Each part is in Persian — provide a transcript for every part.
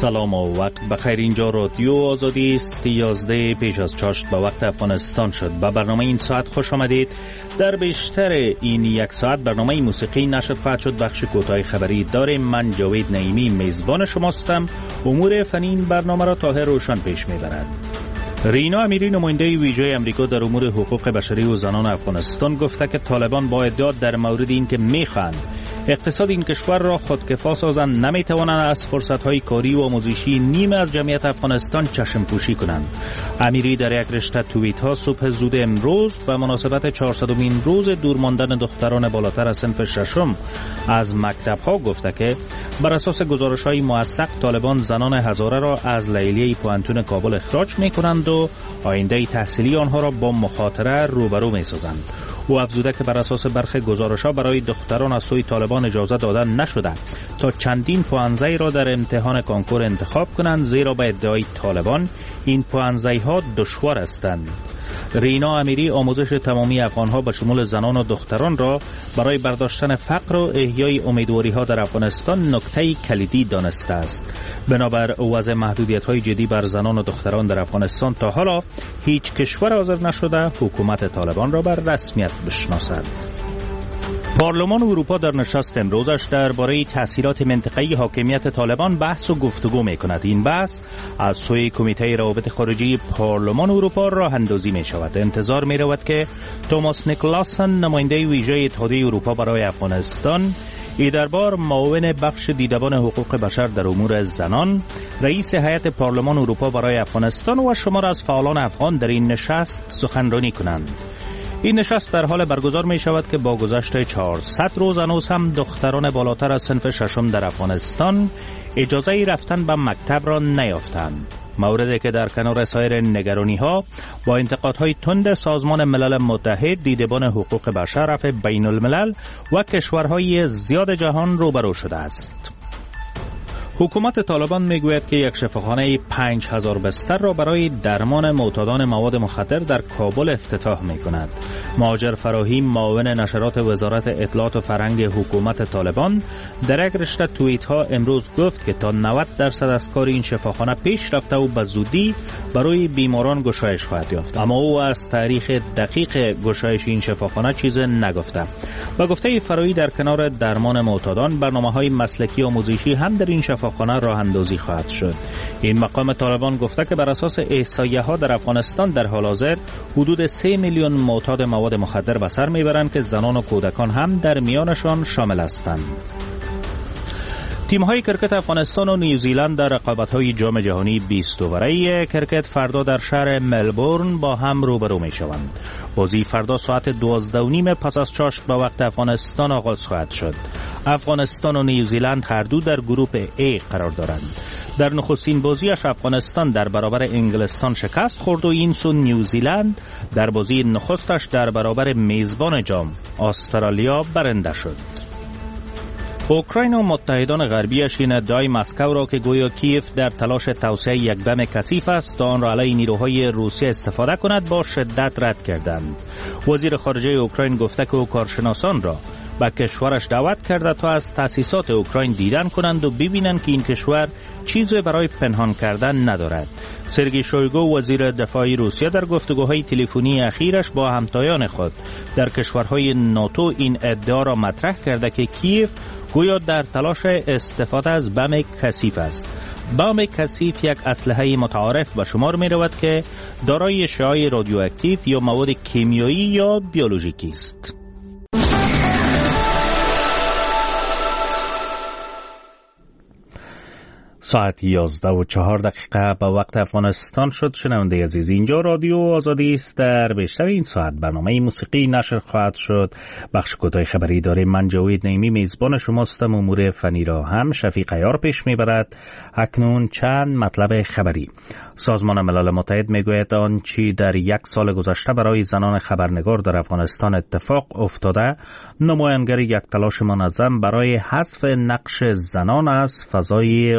سلام و وقت بخیر. اینجا رادیو آزادی است. 11 پیش از چاشت به وقت افغانستان شد. به برنامه این ساعت خوش آمدید. در بیشتر این یک ساعت برنامه موسیقی نشر خواهد شد. بخش کوتاه خبری داریم. من جاوید نعیمی میزبان شماستم. امور فنی این برنامه را طاهر روشن پیش میبرد. رینا امیری نماینده ویژه امریکا در امور حقوق بشری و زنان افغانستان گفته که طالبان با ادعا در مورد این که میخواهند اقتصاد این کشور را خودکفا سازند نمیتوانند از فرصت‌های کاری و آموزشی نیمه از جمعیت افغانستان چشم پوشی کنند. امیری در یک رشته توییت ها صبح زود امروز به مناسبت 400مین روز دور ماندن دختران بالاتر از صنف ششم از مکتب ها گفته که بر اساس گزارش‌های موثق طالبان زنان هزاره را از لیلیه پوانتون کابل اخراج می‌کنند و آینده تحصیلی آنها را با مخاطره روبرو می‌سازند. او افزوده که بر اساس برخی گزارش‌ها برای دختران از سوی طالبان اجازه دادن نشده تا چندین پوانزه را در امتحان کنکور انتخاب کنند، زیرا به ادعای طالبان این پوانزه‌ها دشوار هستند. رینا امیری آموزش تمامی افغان‌ها به شمول زنان و دختران را برای برداشتن فقر و احیای امیدواری‌ها در افغانستان نکته کلیدی دانسته است. بنابر وضع محدودیت‌های جدی بر زنان و دختران در افغانستان تا حالا هیچ کشور حاضر نشده حکومت طالبان را بر رسمیت بشناسد. پارلمان اروپا در نشست امروزش درباره تأثیرات منطقه‌ای حاکمیت طالبان بحث و گفتگو می‌کند. این بحث از سوی کمیته روابط خارجی پارلمان اروپا راه اندازی می‌شود. انتظار می‌رود که توماس نیکلاسن نماینده ویژه اتحادیه اروپا برای افغانستان ای دربار معاون بخش دیدبان حقوق بشر در امور زنان، رئیس هیئت پارلمان اروپا برای افغانستان و شمار از فعالان افغان در این نشست سخنرانی کنند. این نشست در حال برگزار می شود که با گذشت 400 روز هنوز هم دختران بالاتر از صنف ششم در افغانستان اجازه رفتن به مکتب را نیافتند. موردی که در کنار سایر نگرانی ها با انتقادهای تند سازمان ملل متحد، دیدبان حقوق بشر، رفع بین الملل و کشورهای زیاد جهان روبرو شده است. حکومت طالبان میگوید که یک شفاخانه 5000 بستر را برای درمان معتادان مواد مخدر در کابل افتتاح میکند. مهاجر فراهیم معاون نشرات وزارت اطلاعات و فرهنگ حکومت طالبان در یک رشته توییت ها امروز گفت که تا 90% از کار این شفاخانه پیش رفته و به زودی برای بیماران گشایش خواهد یافت. اما او از تاریخ دقیق گشایش این شفاخانه چیز نگفته. و گفته فرایی در کنار درمان معتادان برنامه‌های مسلکی آموزشی هم در این شفاخانه راه اندازی خواهد شد. این مقام طالبان گفته که بر اساس احصایه ها در افغانستان در حال حاضر حدود 3 میلیون معتاد مواد مخدر به سر میبرند که زنان و کودکان هم در میانشان شامل هستند. تیم‌های کرکت افغانستان و نیوزیلند در رقابت‌های جام جهانی 20 اوره کرکت فردا در شهر ملبورن با هم روبرو می‌شوند. بازی فردا ساعت 12:30 پس از چاشت به وقت افغانستان آغاز خواهد شد. افغانستان و نیوزیلند هر دو در گروپ A قرار دارند. در نخستین بازیش افغانستان در برابر انگلستان شکست خورد و این سو نیوزیلند در بازی نخستش در برابر میزبان جام استرالیا برنده شد. اوکراین و متحدان غربیش این ادعای مسکو را که گویا کیف در تلاش توسعه یک بم کثیف است تا آن را علیه نیروهای روسیه استفاده کند با شدت رد کردند. وزیر خارجه اوکراین گفته که او کارشناسان را به کشورش دعوت کرده تا از تأسیسات اوکراین دیدن کنند و ببینند که این کشور چیزی برای پنهان کردن ندارد. سرگئی شویگو وزیر دفاع روسیه در گفتگوهای تلفنی اخیرش با همتایان خود در کشورهای ناتو این ادعا را مطرح کرده که کیف گویا در تلاش استفاده از بم کثیف است. بم کثیف یک اسلحه متعارف به شمار می رود که دارای اشعاع رادیواکتیو یا مواد کیمیایی یا بیولوژیکی است. ساعت 11:04 به وقت افغانستان شد. شنونده عزیز، اینجا رادیو آزادی است. در بیشتر این ساعت برنامه موسیقی نشر خواهد شد. بخش کوتاه خبری داریم. من جاوید نعیمی میزبان شماستم. امور فنی را هم شفیق عیار پیش میبرد. اکنون چند مطلب خبری. سازمان ملل متحد میگوید آنچه در یک سال گذشته برای زنان خبرنگار در افغانستان اتفاق افتاده نمایانگر یک تلاش منظم برای حذف نقش زنان از فضای عمومی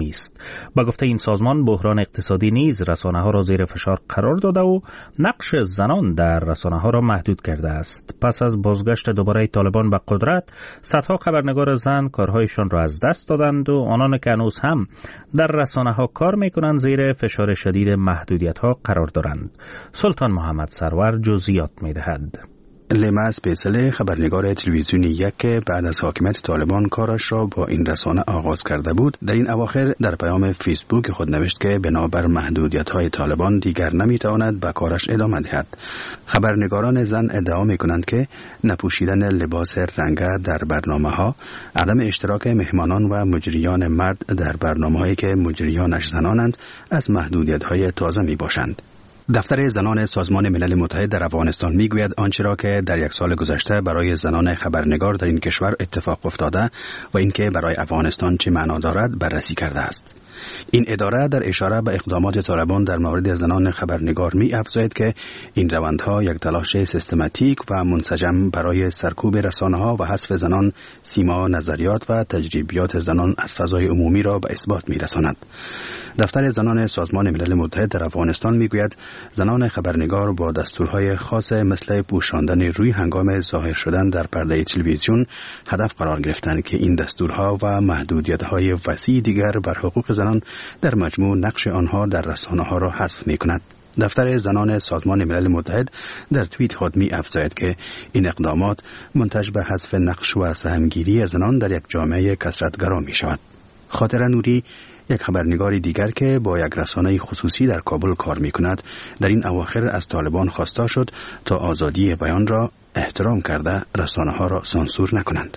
نیست. با گفته این سازمان بحران اقتصادی نیز رسانه‌ها را زیر فشار قرار داده و نقش زنان در رسانه‌ها را محدود کرده است. پس از بازگشت دوباره طالبان به قدرت، صدها خبرنگار زن کارهایشان را از دست دادند و آنان که هنوز هم در رسانه‌ها کار می‌کنند زیر فشار شدید محدودیت‌ها قرار دارند. سلطان محمد سرور جزئیات می‌دهد. لیما اسپیسل، خبرنگار تلویزیونی یک که بعد از حاکمیت طالبان کارش را با این رسانه آغاز کرده بود، در این اواخر در پیام فیسبوک خود نوشت که بنابر محدودیت‌های طالبان دیگر نمی‌تواند به کارش ادامه دهد. خبرنگاران زن ادعا می‌کنند که نپوشیدن لباس رنگه در برنامه‌ها، عدم اشتراک مهمانان و مجریان مرد در برنامه‌هایی که مجریانش زنانند از محدودیت‌های تازه می‌باشند. دفتر زنان سازمان ملل متحد در افغانستان میگوید آنچه را که در یک سال گذشته برای زنان خبرنگار در این کشور اتفاق افتاده و اینکه برای افغانستان چه معنا دارد بررسی کرده است. این اداره در اشاره به اقدامات طالبان در مورد زنان خبرنگار می افزاید که این روندها یک تلاش سیستماتیک و منسجم برای سرکوب رسانه‌ها و حذف زنان، سیما نظریات و تجربیات زنان از فضای عمومی را به اثبات می رساند. دفتر زنان سازمان ملل متحد در افغانستان می گوید زنان خبرنگار با دستورهای خاص مثل پوشاندن روی هنگام ظاهر شدن در پرده تلویزیون هدف قرار گرفتند که این دستورها و محدودیت‌های وسیع دیگر بر حقوق زنان در مجموع نقش آنها در رسانه‌ها را حذف می‌کند. دفتر زنان سازمان ملل متحد در توییت خود می افزاید که این اقدامات منتج به حذف نقش و سهمگیری زنان در یک جامعه کثرت‌گرا می شود. خاطره نوری، یک خبرنگار دیگر که با یک رسانه خصوصی در کابل کار می کند، در این اواخر از طالبان خواسته شد تا آزادی بیان را احترام کرده رسانه ها را سانسور نکنند.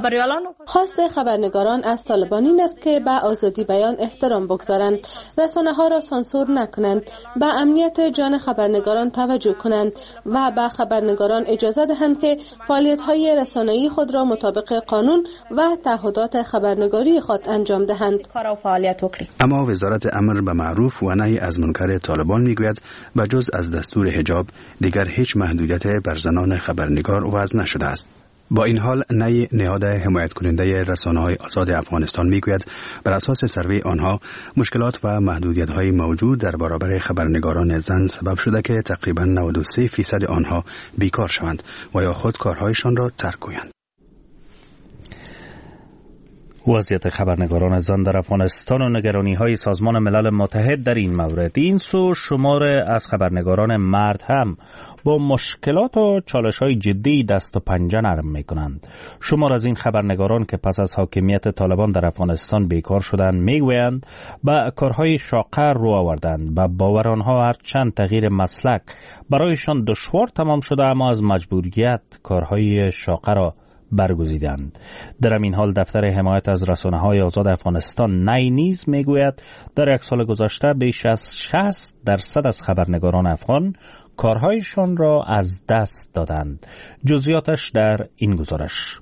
خواست خبرنگاران از طالبان این است که به آزادی بیان احترام بگذارند، رسانه ها را سانسور نکنند، به امنیت جان خبرنگاران توجه کنند و به خبرنگاران اجازه دهند که فعالیت های رسانه‌ای خود را مطابق قانون و تعهدات خبرنگاری خود انجام دهند. اما وزارت امر به معروف و نهی از منکر طالبان میگوید به جز از دستور حجاب دیگر هیچ محدودیت بر زنان خبرنگار وضع نشده است. با این حال نهی نهاد حمایت کننده رسانه‌های آزاد افغانستان میگوید بر اساس سروی آنها مشکلات و محدودیت‌های موجود در برابر خبرنگاران زن سبب شده که تقریباً 93% آنها بیکار شوند و یا خود کارهایشان را ترک کنند. وضعیت خبرنگاران زن در افغانستان و نگرانی‌های سازمان ملل متحد در این مورد. این سو شمار از خبرنگاران مرد هم با مشکلات و چالش‌های جدی دست و پنجه نرم می‌کنند. شمار از این خبرنگاران که پس از حاکمیت طالبان در افغانستان بیکار شدند میگویند به کارهای شاقه رو آوردند. به باور آنها هر چند تغییر مسلک برایشان دشوار تمام شده، اما از مجبوریت کارهای شاقه را برگزیدند. در این حال دفتر حمایت از رسانه‌های آزاد افغانستان نیز میگوید در یک سال گذشته بیش از 60% از خبرنگاران افغان کارهایشان را از دست دادند. جزئیاتش در این گزارش.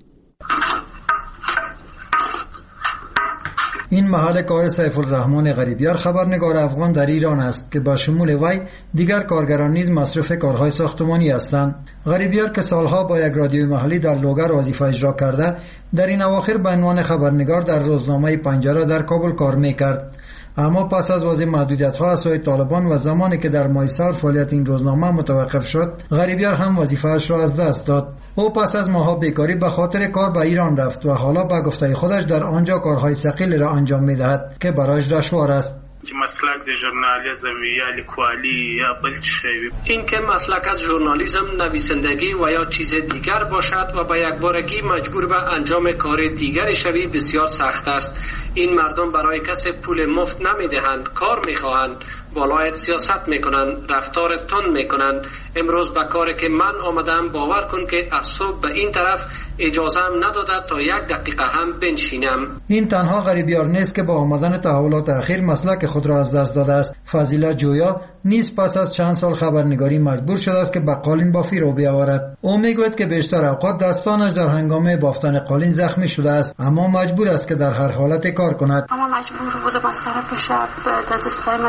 این محل کار سیف الرحمن غریبیار، خبرنگار افغان در ایران است که با شمول وی دیگر کارگران نیز مصروف کارهای ساختمانی هستند. غریبیار که سالها با یک رادیوی محلی در لوگر وظیفه اجرا کرده، در این اواخر به عنوان خبرنگار در روزنامه پنجره در کابل کار میکرد. اما پس از وضع محدودیت‌ها از سوی طالبان و زمانی که در ماه سال فعالیت این روزنامه متوقف شد، غریبیار هم وظیفه‌اش را از دست داد. او پس از ماه‌ها بیکاری به خاطر کار به ایران رفت و حالا به گفته خودش در آنجا کارهای ثقیل را انجام می‌دهد که برایش دشوار است. مسلک د ژورنالیزم یا لیکوالی یا بل چیزی، این که مسلک از ژورنالیزم، نویسندگی و یا چیز دیگر باشد و با یک بارگی مجبور به انجام کار دیگری شوی بسیار سخت است. این مردم برای کسی پول مفت نمیدهند، کار میخواهند، بالایت سیاست میکنند، رفتار تند میکنند. امروز به کاری که من آمدم باور کن که از صبح به این طرف اجازه هم نداده تا یک دقیقه هم بنشینم. این تنها غریبیار نیست که با آمدن تحولات اخیر مسلک خود را از دست داده است. فضیله جویا نیز پس از چند سال خبرنگاری مجبور شده است که به قالین بافی رو بیاورد. او میگوید که بیشتر اوقات دستانش در هنگام بافتن قالین زخمی شده است، اما مجبور است که در هر حالت کار کند. اما مجبور بودم از طرف شب دستایم از این مرد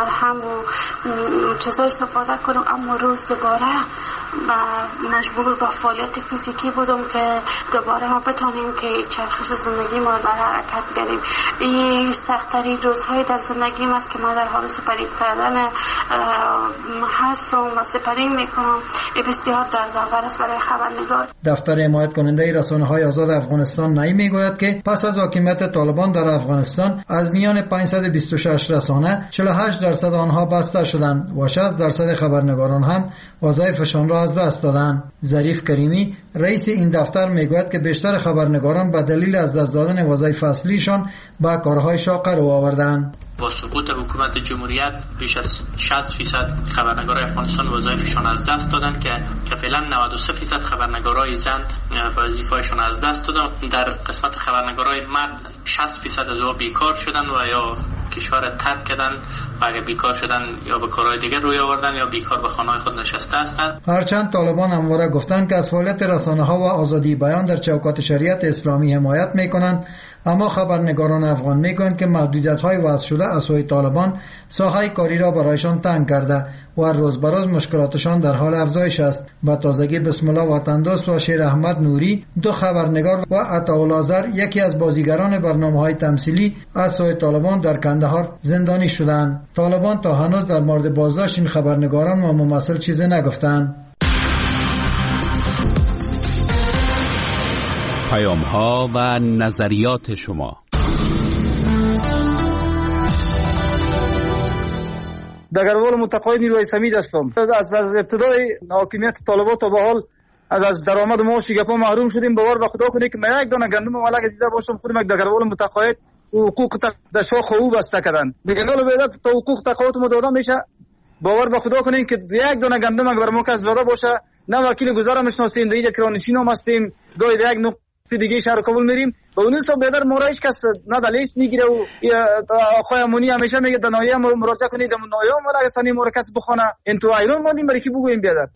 هم و چیزا استفاده کنم. اما روز دوباره مجبور به فعالیت فیزیکی بودم که دوباره ما بتونیم که چرخش زندگی ما در حرکت بیاریم. این سخت‌ترین روزهای در زندگی است که ما در حال سپری کردن هستم و سپری میکنم. بسیار دردآور است برای خبرنگار. دفتر حمایت کننده رسانه‌های آزاد افغانستان نئی میگوید که پس از حاکمیت طالبان در افغانستان از میان 526 رسانه 48% آنها بسته شدند و 60% خبرنگاران هم وظایفشان را از دست دادند. ظریف کریمی رئیس این دفتر میگوید که بیشتر خبرنگاران به دلیل از دست دادن وظایف اصلیشان به کارهای شاق رو آوردند. با سقوط حکومت جمهوریت بیش از 60% خبرنگارای افغانستان وظایفشان از دست دادن که فعلا 93% خبرنگارای زن وظیفه‌شان از دست دادن. در قسمت خبرنگارای مرد 60% از آنها بیکار شدن و یا کشور ترک کردن و اگر بیکار شدن یا به کارهای دیگر روی آوردن یا بیکار به خانه‌های خود نشسته هستند. هرچند طالبان همواره گفتند که از فعالیت رسانه‌ها و آزادی بیان در چوکات شریعت اسلامی حمایت می‌کنند، اما خبرنگاران افغان میگویند که محدودیت‌های وضع شده از سوی طالبان ساحه کاری را برایشان تنگ کرده و روز به روز مشکلاتشان در حال افزایش است. با تازگی بسم الله وطندوست و شیر احمد نوری، دو خبرنگار و عطاالله زر، یکی از بازیگران برنامه‌های تمثیلی، از سوی طالبان در کندهار زندانی شدند. طالبان تا هنوز در مورد بازداشت این خبرنگاران و ممثل چیزی نگفتند. پیام‌ها و نظریات شما. دگروال متقاعد نیروی سمید هستم. از ابتدای حاکمیت طالبان تا به حال از درآمد معاش گپا محروم شدیم. باور به خدا کنید که من یک دانه گندم ملک دیده باشم خودم یک دگروال متقاعد حقوق در شاخ او بسته کردن. دیگه نال بیاد تا حقوق تقاعد ما دادن میشه. باور به خدا کنید که یک دانه گندم اگر ما کس زده باشه، نه وکیل گزارم میشناسیم، دیگه کرانشین هم هستیم، گاهی یک نقطه دیگه شهر کابل میریم و اون حساب بیادر ما را هیچ کس نه در لیست میگیره و آقای امونی همیشه میگه در نایه مراجعه کنید، در نایه ما اگه سنی ما را کس بخونه این تو ایران ماندیم برای کی بگوییم بیادر.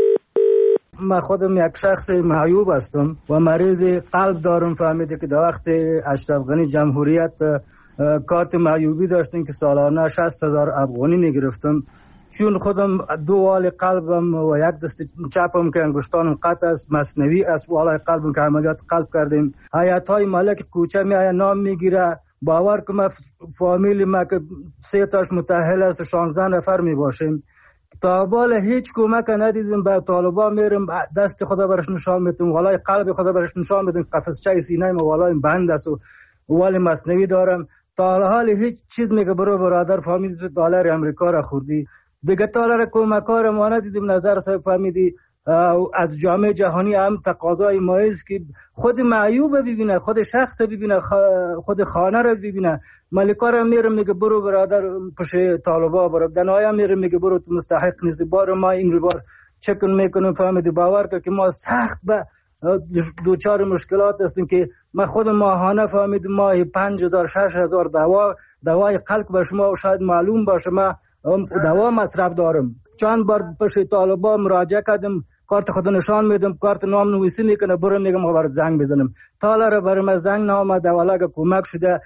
من خودم یک شخص معیوب هستم و مریض قلب دارم. فهمیده که در وقت اشرف غنی جمهوریت کارت معیوبی داشتیم که سالانه 60,000 افغانی میگرفتم. چون خودم دو وال قلبم و یک دست چپم که انگشتانم قطع است، مصنوعی است، والای قلبم که عملیات قلب کردیم. حیاتای ملک کوچه میآید نام میگیره. باور که ما فامیل ما که 3 تاش متأهل است 16 نفر می باشیم. تا بالا هیچ کمک ندیدیم. به طالبان میرم دست خدا برش نشان میدم، والای قلب خدا برش نشان میدم، قفسچه سینه ما والای بند است و وال مصنوعی دارم. تا حال هیچ چیز میگه برادر فامیل دلار امریکا را خوردی. دیگه تالار کمکار ما ندیدیم. نظر صاحب فهمیدی از جامعه جهانی هم تقاضای ما است که خود معیوب ببینه، خود شخص ببینه، خود خانه رو ببینه. ملکا رو میرم میگه برو برادر پش طالبا برو، دنایا میرم میگه برو تو مستحق نیستی. بار ما این بار چکن میکنم. فهمیدی باور که ما سخت به دوچار مشکلات هستیم که ما خود ماهانه فهمیدیم ماهی 5,000 6,000 دوای قلب به شما شاید معلوم باشه ما دوا مصرف دارم. چند بار پیش طالبان مراجعه کردم، کارت خود نشان میدم، کارت نام نویسی میکنه، برم میگم خبر زنگ بزنم. تالر برم زنگ نامده ولی کمک شده.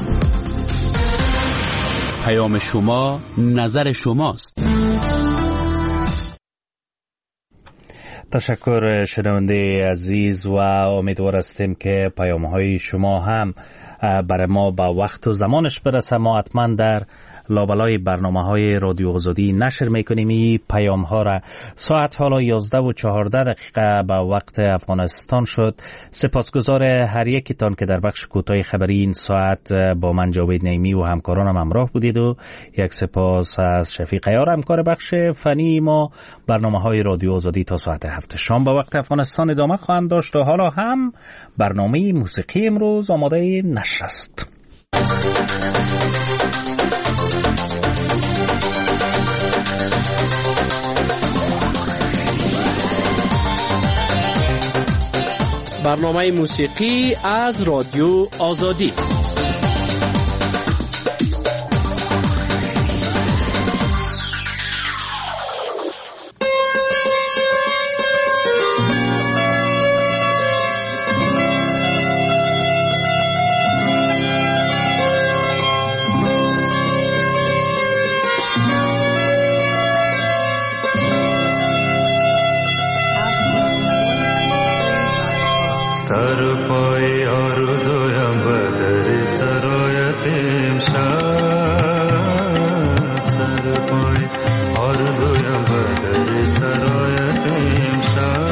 پیام شما نظر شماست. تشکر شنونده عزیز و امیدوار هستیم که پیام‌های شما هم برای ما با وقت و زمانش برسه. ما حتما در لابلای برنامه‌های رادیو آزادی نشر می‌کنیم. این پیام‌ها را ساعت حالا 11:14 به وقت افغانستان شد. سپاسگزار هر یکیتان که در بخش کوتاه خبری این ساعت با من جاوید نعیمی و همکارانم همراه بودید و یک سپاس از شفیق عیار همکار بخش فنی ما. برنامه‌های رادیو آزادی تا ساعت 7 شام به وقت افغانستان ادامه خواهند داشت و حالا هم برنامه موسیقی امروز آماده نشر است. برنامه موسیقی از رادیو آزادی. سر پای آرزویم بدر سرایت امشب سر پای آرزویم بدر سرایت امشب